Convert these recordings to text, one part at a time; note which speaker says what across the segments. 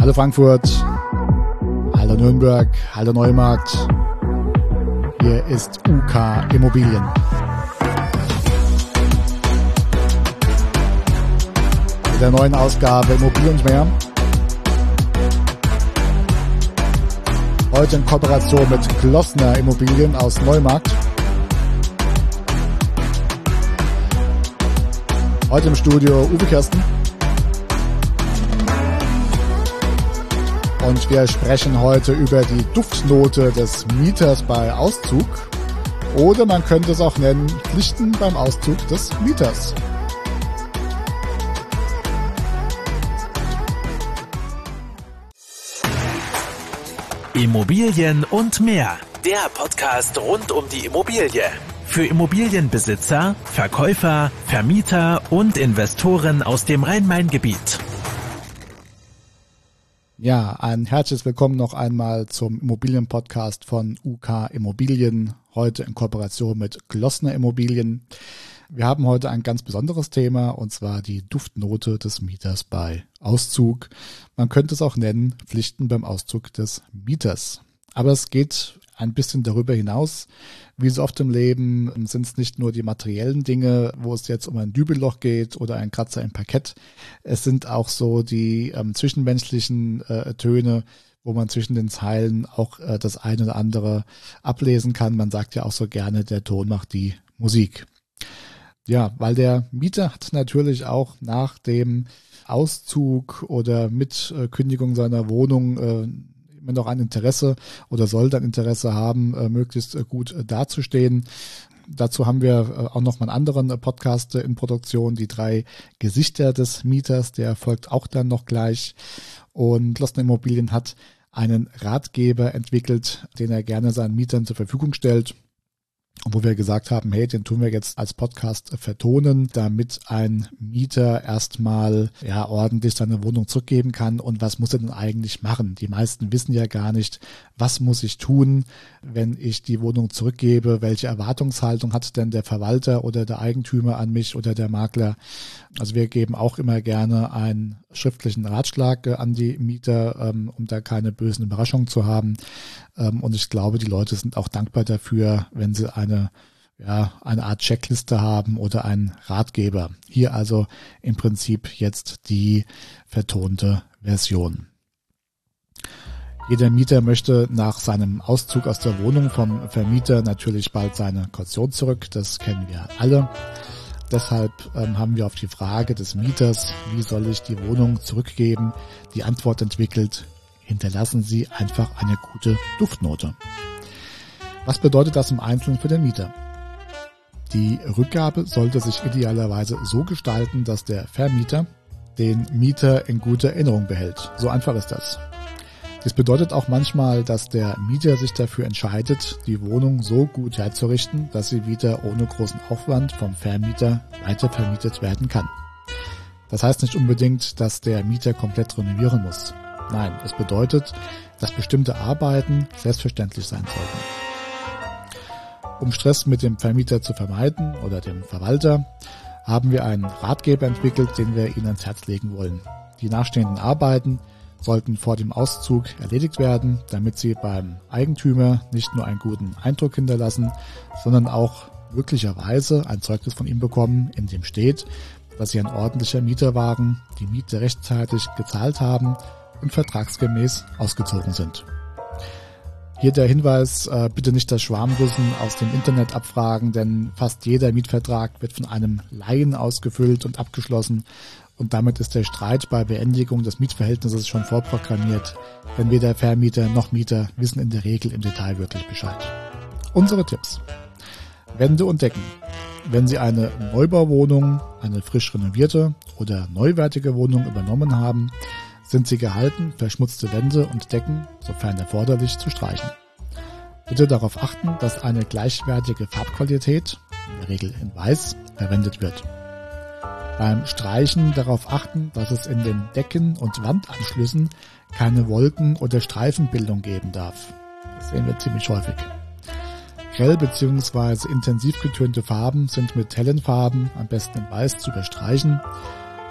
Speaker 1: Hallo Frankfurt, hallo Nürnberg, hallo Neumarkt. Hier ist UK Immobilien. Mit der neuen Ausgabe Immobilien mehr. Heute in Kooperation mit Glossner Immobilien aus Neumarkt. Heute im Studio Uwe Kirsten. Und wir sprechen heute über die Duftnote des Mieters bei Auszug. Oder man könnte es auch nennen, Pflichten beim Auszug des Mieters.
Speaker 2: Immobilien und mehr. Der Podcast rund um die Immobilie. Für Immobilienbesitzer, Verkäufer, Vermieter und Investoren aus dem Rhein-Main-Gebiet.
Speaker 1: Ja, ein herzliches Willkommen noch einmal zum Immobilienpodcast von UK Immobilien, heute in Kooperation mit Glossner Immobilien. Wir haben heute ein ganz besonderes Thema, und zwar die Duftnote des Mieters bei Auszug. Man könnte es auch nennen, Pflichten beim Auszug des Mieters. Aber es geht ein bisschen darüber hinaus. Wie so oft im Leben sind es nicht nur die materiellen Dinge, wo es jetzt um ein Dübelloch geht oder ein Kratzer im Parkett. Es sind auch so die zwischenmenschlichen Töne, wo man zwischen den Zeilen auch das eine oder andere ablesen kann. Man sagt ja auch so gerne, der Ton macht die Musik. Ja, weil der Mieter hat natürlich auch nach dem Auszug oder mit Kündigung seiner Wohnung immer noch ein Interesse oder soll dann Interesse haben, möglichst gut dazustehen. Dazu haben wir auch noch mal einen anderen Podcast in Produktion, die 3 Gesichter des Mieters, der folgt auch dann noch gleich. Und Glossner Immobilien hat einen Ratgeber entwickelt, den er gerne seinen Mietern zur Verfügung stellt. Und wo wir gesagt haben, hey, den tun wir jetzt als Podcast vertonen, damit ein Mieter erstmal ordentlich seine Wohnung zurückgeben kann. Und was muss er denn eigentlich machen? Die meisten wissen ja gar nicht, was muss ich tun, wenn ich die Wohnung zurückgebe? Welche Erwartungshaltung hat denn der Verwalter oder der Eigentümer an mich oder der Makler? Also wir geben auch immer gerne einen schriftlichen Ratschlag an die Mieter, um da keine bösen Überraschungen zu haben. Und ich glaube, die Leute sind auch dankbar dafür, wenn sie eine Art Checkliste haben oder einen Ratgeber. Hier also im Prinzip jetzt die vertonte Version. Jeder Mieter möchte nach seinem Auszug aus der Wohnung vom Vermieter natürlich bald seine Kaution zurück. Das kennen wir alle. Deshalb haben wir auf die Frage des Mieters, wie soll ich die Wohnung zurückgeben, die Antwort entwickelt: Hinterlassen Sie einfach eine gute Duftnote. Was bedeutet das im Einzelnen für den Mieter? Die Rückgabe sollte sich idealerweise so gestalten, dass der Vermieter den Mieter in guter Erinnerung behält. So einfach ist das. Das bedeutet auch manchmal, dass der Mieter sich dafür entscheidet, die Wohnung so gut herzurichten, dass sie wieder ohne großen Aufwand vom Vermieter weitervermietet werden kann. Das heißt nicht unbedingt, dass der Mieter komplett renovieren muss. Nein, es bedeutet, dass bestimmte Arbeiten selbstverständlich sein sollten. Um Stress mit dem Vermieter zu vermeiden oder dem Verwalter, haben wir einen Ratgeber entwickelt, den wir Ihnen ans Herz legen wollen. Die nachstehenden Arbeiten sollten vor dem Auszug erledigt werden, damit Sie beim Eigentümer nicht nur einen guten Eindruck hinterlassen, sondern auch möglicherweise ein Zeugnis von ihm bekommen, in dem steht, dass Sie ein ordentlicher Mieter waren, die Miete rechtzeitig gezahlt haben und vertragsgemäß ausgezogen sind. Hier der Hinweis, bitte nicht das Schwarmwissen aus dem Internet abfragen, denn fast jeder Mietvertrag wird von einem Laien ausgefüllt und abgeschlossen und damit ist der Streit bei Beendigung des Mietverhältnisses schon vorprogrammiert, denn weder Vermieter noch Mieter wissen in der Regel im Detail wirklich Bescheid. Unsere Tipps: Wände und Decken. Wenn Sie eine Neubauwohnung, eine frisch renovierte oder neuwertige Wohnung übernommen haben, sind Sie gehalten, verschmutzte Wände und Decken, sofern erforderlich, zu streichen. Bitte darauf achten, dass eine gleichwertige Farbqualität, in der Regel in Weiß, verwendet wird. Beim Streichen darauf achten, dass es in den Decken- und Wandanschlüssen keine Wolken- oder Streifenbildung geben darf. Das sehen wir ziemlich häufig. Grell bzw. intensiv getönte Farben sind mit hellen Farben, am besten in Weiß, zu überstreichen.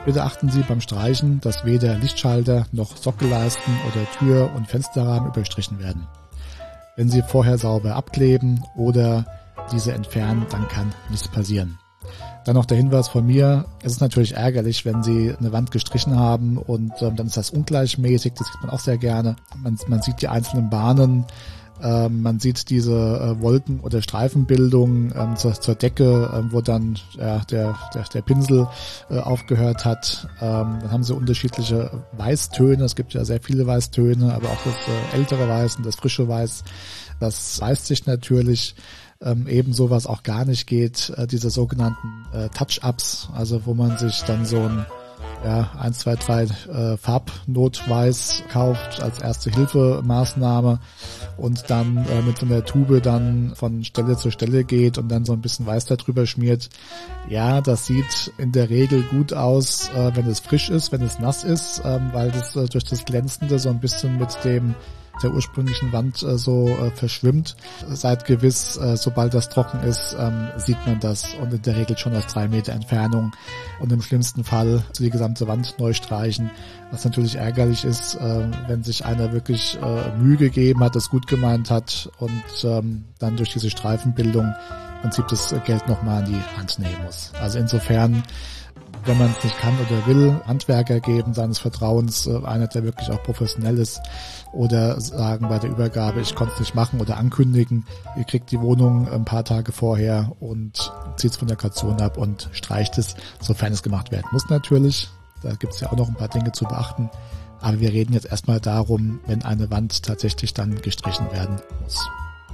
Speaker 1: Bitte achten Sie beim Streichen, dass weder Lichtschalter noch Sockelleisten oder Tür- und Fensterrahmen überstrichen werden. Wenn Sie vorher sauber abkleben oder diese entfernen, dann kann nichts passieren. Dann noch der Hinweis von mir, es ist natürlich ärgerlich, wenn Sie eine Wand gestrichen haben und dann ist das ungleichmäßig, das sieht man auch sehr gerne. Man sieht die einzelnen Bahnen, man sieht diese Wolken- oder Streifenbildung zur Decke, wo dann der Pinsel aufgehört hat. Dann haben Sie unterschiedliche Weißtöne, es gibt ja sehr viele Weißtöne, aber auch das ältere Weiß und das frische Weiß, das weiß sich natürlich. Ebenso, was auch gar nicht geht, diese sogenannten Touch-Ups, also wo man sich dann so ein 1, 2, 3 Farbnotweiß kauft als Erste-Hilfe-Maßnahme und dann mit so einer Tube dann von Stelle zu Stelle geht und dann so ein bisschen Weiß darüber schmiert. Ja, das sieht in der Regel gut aus, wenn es frisch ist, wenn es nass ist, weil das durch das Glänzende so ein bisschen mit der ursprünglichen Wand verschwimmt. Seid gewiss, sobald das trocken ist, sieht man das und in der Regel schon aus 3 Meter Entfernung und im schlimmsten Fall die gesamte Wand neu streichen, was natürlich ärgerlich ist, wenn sich einer wirklich Mühe gegeben hat, das gut gemeint hat und dann durch diese Streifenbildung im Prinzip das Geld nochmal in die Hand nehmen muss. Also insofern, wenn man es nicht kann oder will, Handwerker geben seines Vertrauens, einer, der wirklich auch professionell ist, oder sagen bei der Übergabe, ich konnte es nicht machen oder ankündigen, ihr kriegt die Wohnung ein paar Tage vorher und zieht es von der Kaution ab und streicht es, sofern es gemacht werden muss natürlich. Da gibt es ja auch noch ein paar Dinge zu beachten. Aber wir reden jetzt erstmal darum, wenn eine Wand tatsächlich dann gestrichen werden muss.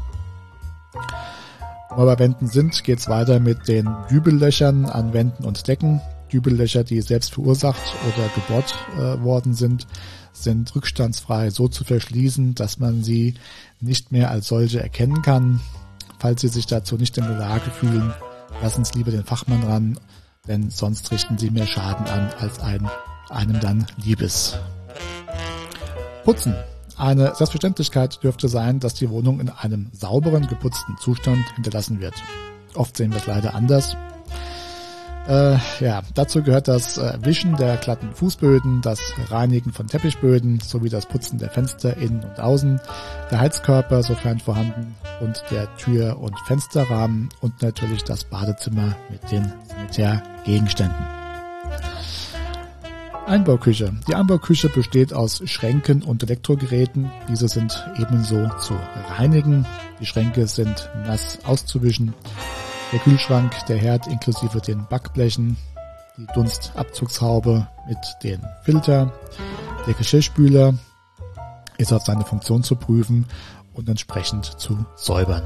Speaker 1: Wenn wir bei Wänden sind, geht es weiter mit den Dübellöchern an Wänden und Decken. Dübellöcher, die selbst verursacht oder gebohrt worden sind rückstandsfrei so zu verschließen, dass man sie nicht mehr als solche erkennen kann. Falls Sie sich dazu nicht in der Lage fühlen, lassen Sie lieber den Fachmann ran, denn sonst richten Sie mehr Schaden an, als einem dann lieb ist. Putzen. Eine Selbstverständlichkeit dürfte sein, dass die Wohnung in einem sauberen, geputzten Zustand hinterlassen wird. Oft sehen wir es leider anders. Dazu gehört das Wischen der glatten Fußböden, das Reinigen von Teppichböden sowie das Putzen der Fenster innen und außen, der Heizkörper, sofern vorhanden, und der Tür- und Fensterrahmen und natürlich das Badezimmer mit den Sanitärgegenständen. Einbauküche. Die Einbauküche besteht aus Schränken und Elektrogeräten. Diese sind ebenso zu reinigen. Die Schränke sind nass auszuwischen. Der Kühlschrank, der Herd inklusive den Backblechen, die Dunstabzugshaube mit den Filter, der Geschirrspüler ist auf seine Funktion zu prüfen und entsprechend zu säubern.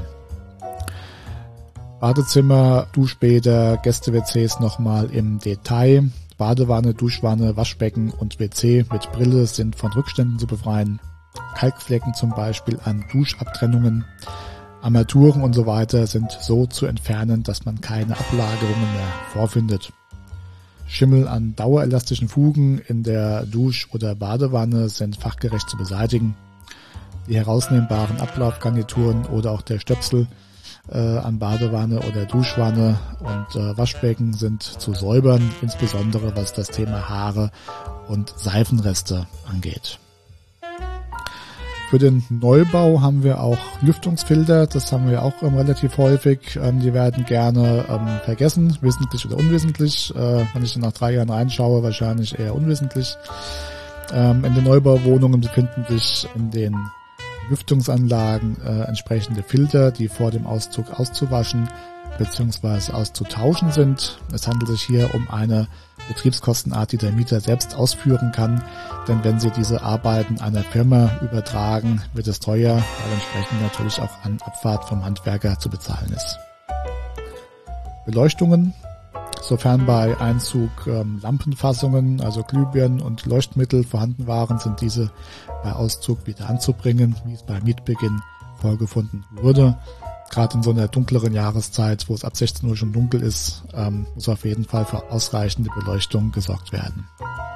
Speaker 1: Badezimmer, Duschbäder, Gäste-WCs nochmal im Detail. Badewanne, Duschwanne, Waschbecken und WC mit Brille sind von Rückständen zu befreien. Kalkflecken zum Beispiel an Duschabtrennungen. Armaturen und so weiter sind so zu entfernen, dass man keine Ablagerungen mehr vorfindet. Schimmel an dauerelastischen Fugen in der Dusch- oder Badewanne sind fachgerecht zu beseitigen. Die herausnehmbaren Ablaufgarnituren oder auch der Stöpsel an Badewanne oder Duschwanne und Waschbecken sind zu säubern, insbesondere was das Thema Haare und Seifenreste angeht. Für den Neubau haben wir auch Lüftungsfilter, das haben wir auch relativ häufig. Die werden gerne vergessen, wissentlich oder unwissentlich. Wenn ich nach 3 Jahren reinschaue, wahrscheinlich eher unwissentlich. In den Neubauwohnungen befinden sich in den Lüftungsanlagen entsprechende Filter, die vor dem Auszug auszuwaschen bzw. auszutauschen sind. Es handelt sich hier um eine Betriebskostenart, die der Mieter selbst ausführen kann, denn wenn Sie diese Arbeiten einer Firma übertragen, wird es teuer, weil entsprechend natürlich auch an Abfahrt vom Handwerker zu bezahlen ist. Beleuchtungen. Sofern bei Einzug Lampenfassungen, also Glühbirnen und Leuchtmittel vorhanden waren, sind diese bei Auszug wieder anzubringen, wie es bei Mietbeginn vorgefunden wurde. Gerade in so einer dunkleren Jahreszeit, wo es ab 16 Uhr schon dunkel ist, muss auf jeden Fall für ausreichende Beleuchtung gesorgt werden.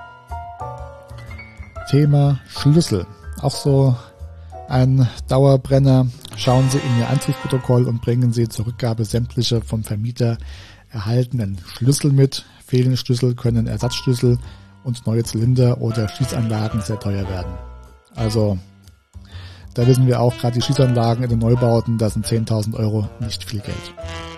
Speaker 1: Thema Schlüssel. Auch so ein Dauerbrenner. Schauen Sie in Ihr Einzugsprotokoll und bringen Sie zur Rückgabe sämtliche vom Vermieter erhaltenen Schlüssel mit fehlen Schlüssel, können Ersatzschlüssel und neue Zylinder oder Schließanlagen sehr teuer werden. Also da wissen wir auch, gerade die Schließanlagen in den Neubauten, da sind 10.000 Euro nicht viel Geld.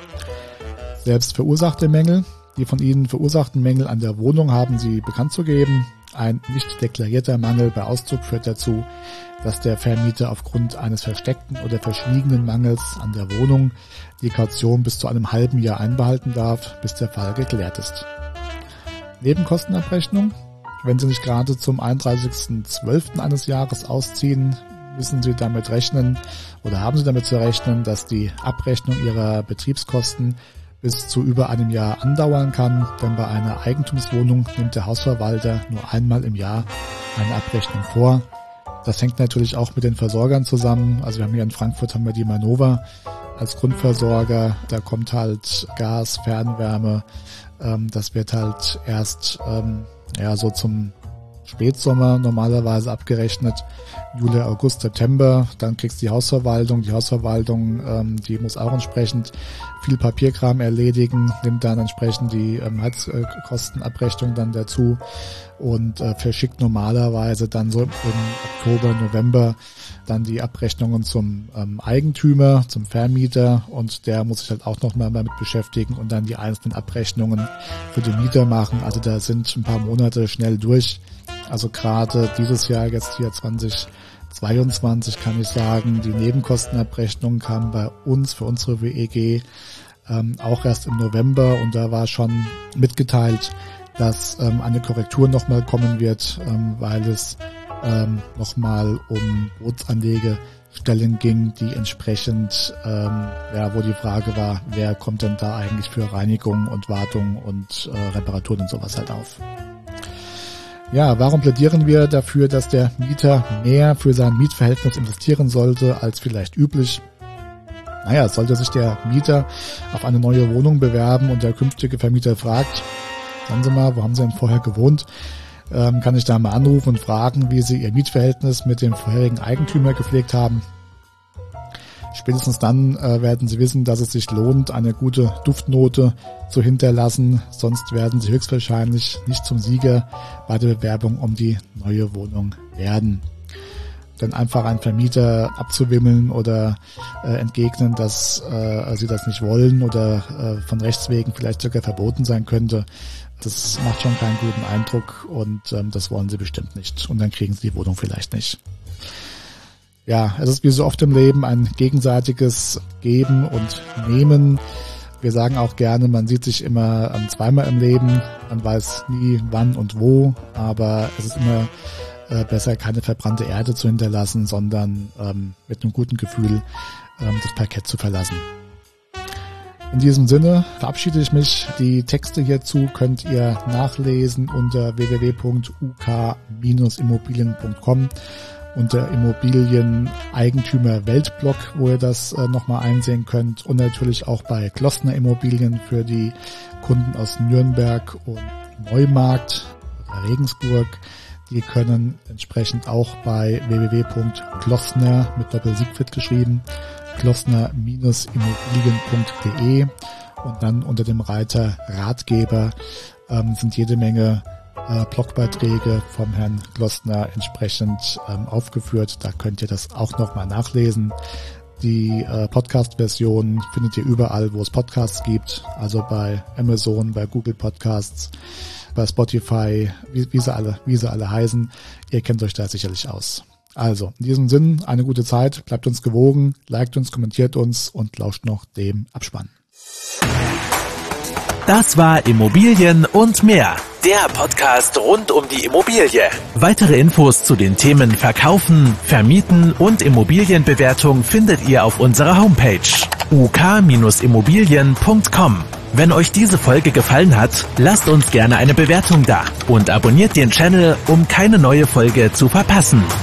Speaker 1: Selbst verursachte Mängel, die von Ihnen verursachten Mängel an der Wohnung haben Sie bekannt zu geben. Ein nicht deklarierter Mangel bei Auszug führt dazu, dass der Vermieter aufgrund eines versteckten oder verschwiegenen Mangels an der Wohnung die Kaution bis zu einem halben Jahr einbehalten darf, bis der Fall geklärt ist. Nebenkostenabrechnung. Wenn Sie nicht gerade zum 31.12. eines Jahres ausziehen, müssen Sie damit rechnen oder haben Sie damit zu rechnen, dass die Abrechnung Ihrer Betriebskosten bis zu über einem Jahr andauern kann, denn bei einer Eigentumswohnung nimmt der Hausverwalter nur einmal im Jahr eine Abrechnung vor. Das hängt natürlich auch mit den Versorgern zusammen. Also wir haben hier in Frankfurt haben wir die Manova als Grundversorger. Da kommt halt Gas, Fernwärme. Das wird halt erst so zum Spätsommer normalerweise abgerechnet. Juli, August, September. Dann kriegst du die Hausverwaltung. Die Hausverwaltung, die muss auch entsprechend viel Papierkram erledigen, nimmt dann entsprechend die Heizkostenabrechnung dann dazu und verschickt normalerweise dann so im Oktober, November dann die Abrechnungen zum Eigentümer, zum Vermieter, und der muss sich halt auch nochmal damit beschäftigen und dann die einzelnen Abrechnungen für den Mieter machen. Also da sind ein paar Monate schnell durch. Also gerade dieses Jahr, jetzt hier 2022, kann ich sagen, die Nebenkostenabrechnung kam bei uns für unsere WEG auch erst im November, und da war schon mitgeteilt, dass eine Korrektur nochmal kommen wird, weil es nochmal um Bootsanlegestellen ging, die entsprechend, wo die Frage war, wer kommt denn da eigentlich für Reinigung und Wartung und Reparaturen und sowas halt auf. Ja, warum plädieren wir dafür, dass der Mieter mehr für sein Mietverhältnis investieren sollte als vielleicht üblich? Naja, sollte sich der Mieter auf eine neue Wohnung bewerben und der künftige Vermieter fragt, sagen Sie mal, wo haben Sie denn vorher gewohnt? Kann ich da mal anrufen und fragen, wie Sie Ihr Mietverhältnis mit dem vorherigen Eigentümer gepflegt haben? Spätestens dann werden Sie wissen, dass es sich lohnt, eine gute Duftnote zu hinterlassen. Sonst werden Sie höchstwahrscheinlich nicht zum Sieger bei der Bewerbung um die neue Wohnung werden. Denn einfach einen Vermieter abzuwimmeln oder entgegnen, dass Sie das nicht wollen oder von Rechts wegen vielleicht sogar verboten sein könnte, das macht schon keinen guten Eindruck, und das wollen Sie bestimmt nicht. Und dann kriegen Sie die Wohnung vielleicht nicht. Ja, es ist wie so oft im Leben ein gegenseitiges Geben und Nehmen. Wir sagen auch gerne, man sieht sich immer zweimal im Leben. Man weiß nie wann und wo, aber es ist immer besser, keine verbrannte Erde zu hinterlassen, sondern mit einem guten Gefühl das Parkett zu verlassen. In diesem Sinne verabschiede ich mich. Die Texte hierzu könnt ihr nachlesen unter www.uk-immobilien.com. unter Immobilien-Eigentümer Weltblog, wo ihr das nochmal einsehen könnt, und natürlich auch bei Glossner Immobilien für die Kunden aus Nürnberg und Neumarkt oder Regensburg. Die können entsprechend auch bei www.glossner mit Doppel-Siegfried geschrieben, glossner-immobilien.de, und dann unter dem Reiter Ratgeber sind jede Menge Blogbeiträge vom Herrn Glossner entsprechend aufgeführt. Da könnt ihr das auch nochmal nachlesen. Die Podcast-Version findet ihr überall, wo es Podcasts gibt. Also bei Amazon, bei Google Podcasts, bei Spotify, wie sie alle heißen. Ihr kennt euch da sicherlich aus. Also, in diesem Sinn, eine gute Zeit. Bleibt uns gewogen, liked uns, kommentiert uns und lauscht noch dem Abspann.
Speaker 2: Das war Immobilien und mehr, der Podcast rund um die Immobilie. Weitere Infos zu den Themen Verkaufen, Vermieten und Immobilienbewertung findet ihr auf unserer Homepage uk-immobilien.com. Wenn euch diese Folge gefallen hat, lasst uns gerne eine Bewertung da und abonniert den Channel, um keine neue Folge zu verpassen.